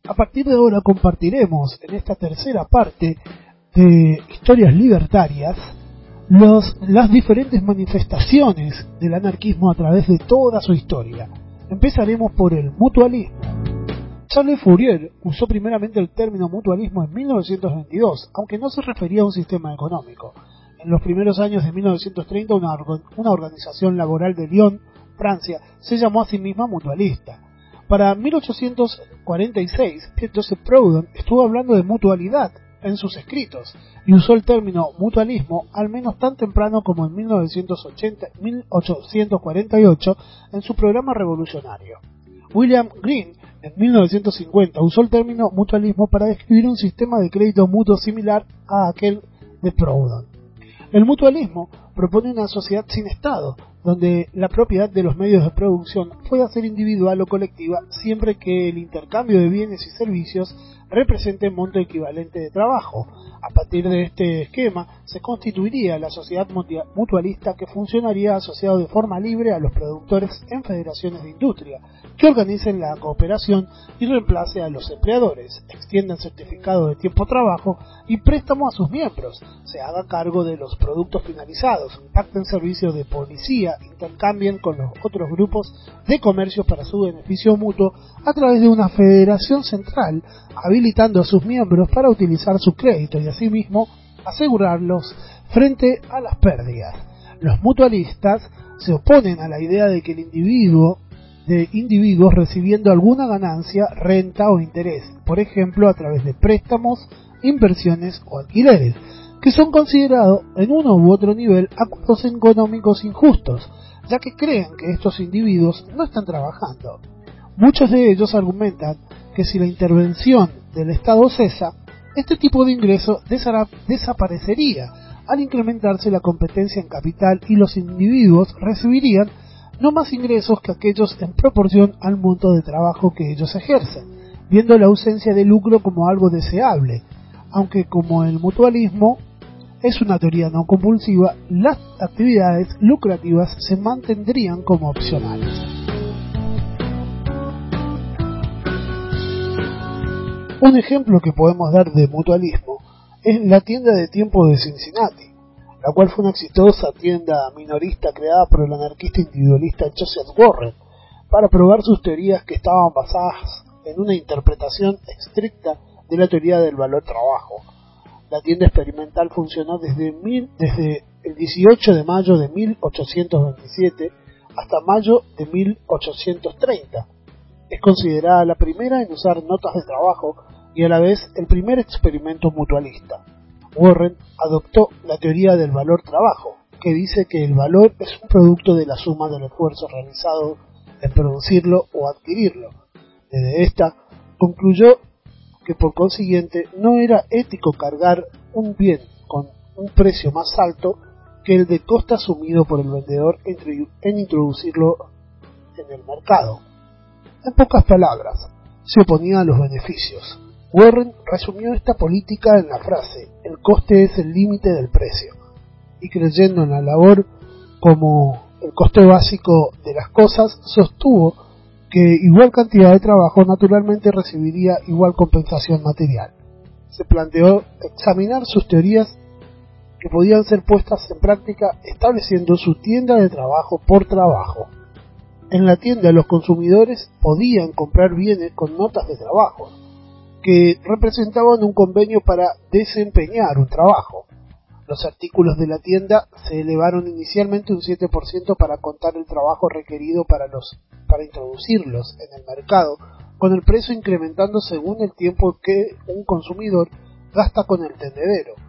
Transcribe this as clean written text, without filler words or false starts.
A partir de ahora compartiremos en esta tercera parte de Historias Libertarias las diferentes manifestaciones del anarquismo a través de toda su historia. Empezaremos por el mutualismo. Charles Fourier usó primeramente el término mutualismo en 1922, aunque no se refería a un sistema económico. En los primeros años de 1930, una organización laboral de Lyon, Francia, se llamó a sí misma mutualista. Para 1846, Joseph Proudhon estuvo hablando de mutualidad en sus escritos y usó el término mutualismo al menos tan temprano como en 1848 en su programa revolucionario. William Greene en 1950 usó el término mutualismo para describir un sistema de crédito mutuo similar a aquel de Proudhon. El mutualismo propone una sociedad sin Estado, donde la propiedad de los medios de producción pueda ser individual o colectiva siempre que el intercambio de bienes y servicios represente monto equivalente de trabajo. A partir de este esquema se constituiría la sociedad mutualista, que funcionaría asociado de forma libre a los productores en federaciones de industria, que organicen la cooperación y reemplace a los empleadores, extiendan certificado de tiempo de trabajo y préstamo a sus miembros, se haga cargo de los productos finalizados, pacten servicios de policía, intercambien con los otros grupos de comercio para su beneficio mutuo a través de una federación central, habilitando a sus miembros para utilizar su crédito y asimismo asegurarlos frente a las pérdidas. Los mutualistas se oponen a la idea de que el individuos recibiendo alguna ganancia, renta o interés, por ejemplo a través de préstamos, inversiones o alquileres, que son considerados en uno u otro nivel acuerdos económicos injustos, ya que creen que estos individuos no están trabajando. Muchos de ellos argumentan que si la intervención del Estado cesa, este tipo de ingreso desaparecería al incrementarse la competencia en capital y los individuos recibirían no más ingresos que aquellos en proporción al monto de trabajo que ellos ejercen, viendo la ausencia de lucro como algo deseable, aunque como el mutualismo es una teoría no compulsiva, las actividades lucrativas se mantendrían como opcionales. Un ejemplo que podemos dar de mutualismo es la tienda de tiempo de Cincinnati, la cual fue una exitosa tienda minorista creada por el anarquista individualista Joseph Warren para probar sus teorías, que estaban basadas en una interpretación estricta de la teoría del valor trabajo. La tienda experimental funcionó desde el 18 de mayo de 1827 hasta mayo de 1830. Es considerada la primera en usar notas de trabajo y a la vez el primer experimento mutualista. Warren adoptó la teoría del valor trabajo, que dice que el valor es un producto de la suma del esfuerzo realizado en producirlo o adquirirlo. Desde esta concluyó que por consiguiente no era ético cargar un bien con un precio más alto que el de coste asumido por el vendedor en introducirlo en el mercado. En pocas palabras, se oponía a los beneficios. Warren resumió esta política en la frase: el coste es el límite del precio, y creyendo en la labor como el coste básico de las cosas, sostuvo que igual cantidad de trabajo naturalmente recibiría igual compensación material. Se planteó examinar sus teorías que podían ser puestas en práctica estableciendo su tienda de trabajo por trabajo. En la tienda los consumidores podían comprar bienes con notas de trabajo, que representaban un convenio para desempeñar un trabajo. Los artículos de la tienda se elevaron inicialmente un 7% para contar el trabajo requerido para introducirlos en el mercado, con el precio incrementando según el tiempo que un consumidor gasta con el tendedero.